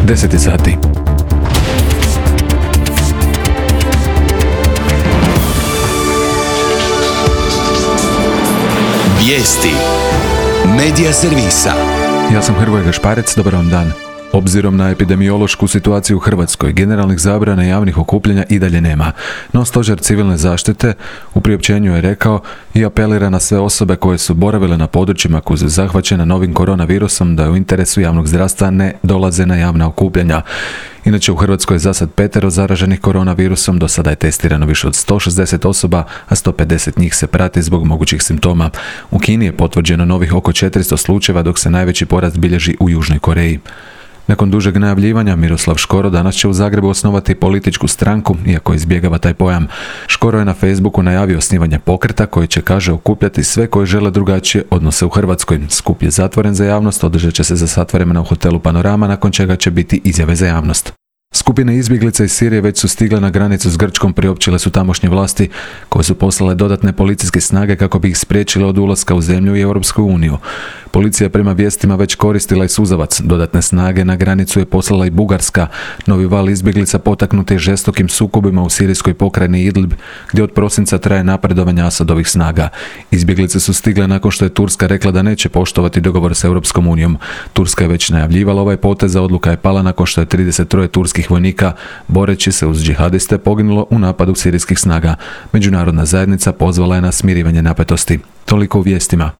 10 sati. Vijesti Medija servisa. Ja sam Hrvoje Gašparec, dobar vam dan. Obzirom na epidemiološku situaciju u Hrvatskoj, generalnih zabrana javnih okupljanja i dalje nema. No Stožer civilne zaštite u priopćenju je rekao i apelira na sve osobe koje su boravile na područjima koje su zahvaćene novim koronavirusom da je u interesu javnog zdravstva ne dolaze na javna okupljanja. Inače u Hrvatskoj je zasad 5 zaraženih koronavirusom, do sada je testirano više od 160 osoba, a 150 njih se prati zbog mogućih simptoma. U Kini je potvrđeno novih oko 400 slučajeva, dok se najveći porast bilježi u Južnoj Koreji. Nakon dužeg najavljivanja, Miroslav Škoro danas će u Zagrebu osnovati političku stranku, iako izbjegava taj pojam. Škoro je na Facebooku najavio osnivanje pokreta koji će, kaže, okupljati sve koji žele drugačije odnose u Hrvatskoj. Skup je zatvoren za javnost, održat će se za sat vremena u hotelu Panorama, nakon čega će biti izjave za javnost. Skupine izbjeglica iz Sirije već su stigle na granicu s Grčkom, priopćile su tamošnje vlasti koje su poslale dodatne policijske snage kako bi ih spriječile od ulaska u zemlju i Europsku uniju. Policija prema vijestima već koristila i suzavac. Dodatne snage na granicu je poslala i Bugarska. Novi val izbjeglica potaknut je žestokim sukobima u sirijskoj pokrajini Idlib, gdje od prosinca traje napredovanje Asadovih snaga. Izbjeglice su stigle nakon što je Turska rekla da neće poštovati dogovor s Europskom unijom. Turska je već najavljivala ovaj potez, a odluka je pala nakon što je 33 turskih vojnika, boreći se uz džihadiste, poginulo u napadu sirijskih snaga. Međunarodna zajednica pozvala je na smirivanje napetosti. Toliko u vijestima.